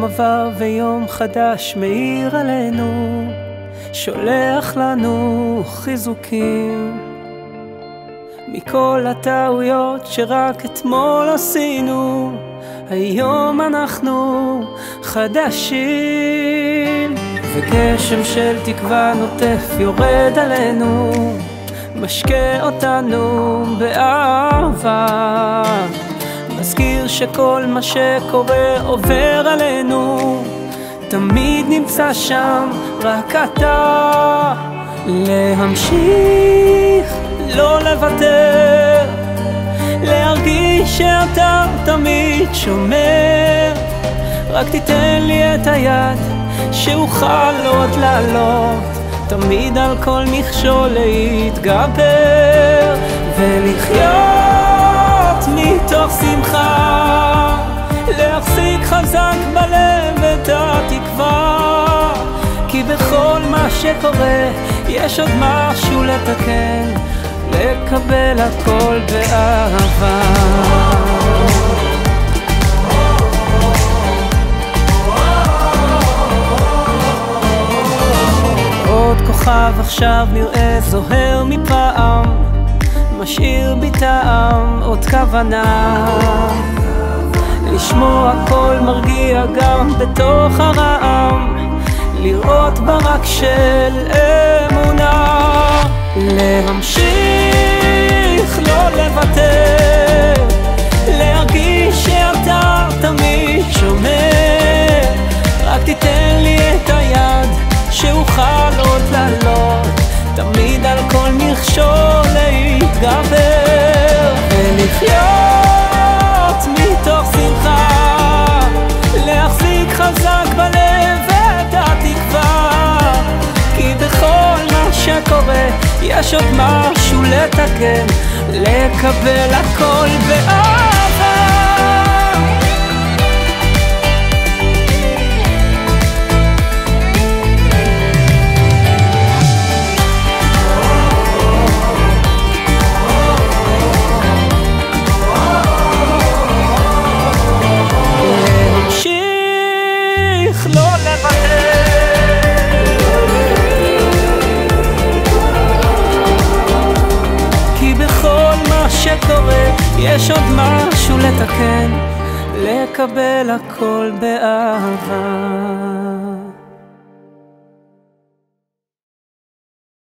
עבר ויום חדש מאיר עלינו, שולח לנו חיזוקים מכל הטעויות שרק אתמול עשינו. היום אנחנו חדשים, וגשם של תקווה נוטף יורד עלינו, משקה אותנו באהבה, מזכיר שכל מה שקורה עובר עלינו, תמיד נמצא שם רק אתה. להמשיך, לא לוותר, להרגיש שאתה תמיד שומר, רק תיתן לי את היד שאוכל עוד לעלות, תמיד על כל מכשול להתגבר, ולחיות מתוך שמחה, להחזיק חזק בלב את התקווה, כי בכל מה שקורה יש עוד משהו לתקן, לקבל הכל באהבה. עוד כוכב עכשיו נראה זוהר מפעם, משאיר בי טעם עוד כוונה, לשמוע קול מרגיע גם בתוך הרעם, לראות ברק של אמונה. להמשיך, לא לוותר, להרגיש שאתה תמיד שומר, רק תיתן לי את היד שאוכל עוד לעלות, תמיד על כל מכשול להתגבר, ולחיות מתוך שמחה, להחזיק חזק בלב את התקווה, כי בכל מה שקורה יש עוד משהו לתקן, לקבל הכל באהבה. להמשיך, לא לוותר, שקורה יש עוד משהו לתקן, לקבל הכל באהבה.